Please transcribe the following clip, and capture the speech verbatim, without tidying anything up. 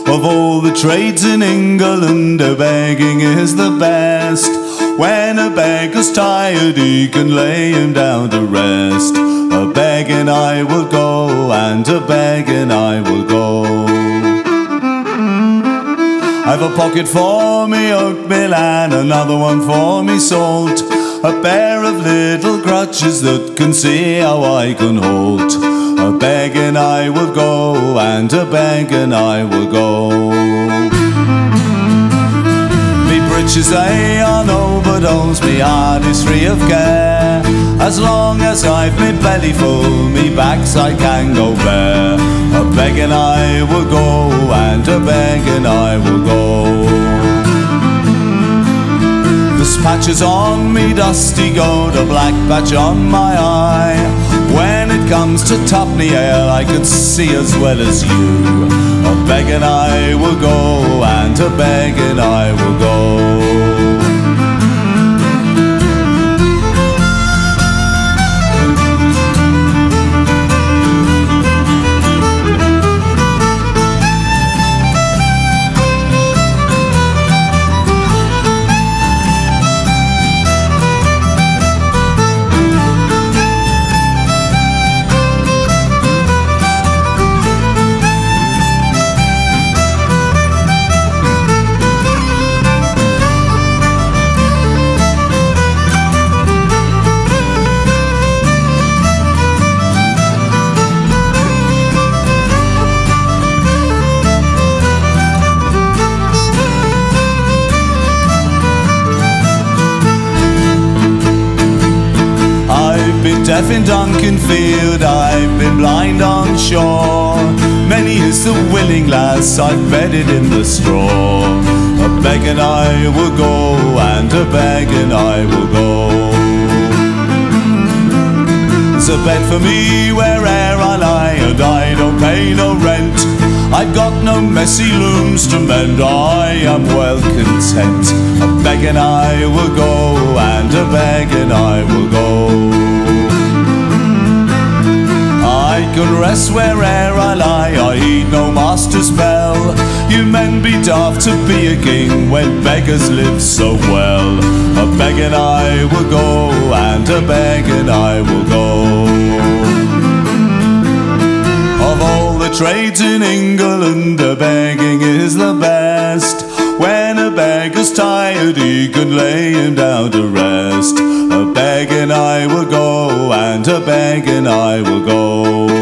Of all the trades in England, a begging is the best. When a beggar's tired, he can lay him down to rest. A begging I will go, and a begging I will go. I've a pocket for me oatmeal and another one for me salt. A pair of little crutches that can see how I can halt. A begging I will go, and a begging I will go. Me breeches they are no, but owns me heart is free of care. As long as I've me belly full, me backside can go bare. A begging I will go, and a begging I will go. There's patches on me dusty goat, a black patch on my eye. When it comes to tuppenny ale, I can see as well as you. A begging I will go, and a begging I will go. I've been deaf in Duncanfield, I've been blind on shore. Many is the willing lass I've bedded in the straw. A begging I will go, and a begging I will go. There's a bed for me where'er I lie, and I don't pay no rent. I've got no messy looms to mend, I am well content. A begging I will go, and a begging I will go. I can rest where'er I lie, I heed no master's spell. You men be daft to be a king when beggars live so well. A begging I will go, and a begging I will go. Of all the trades in England, a begging is the best. When a beggar's tired, he can lay him down to rest. A begging I will go, and a begging I will go.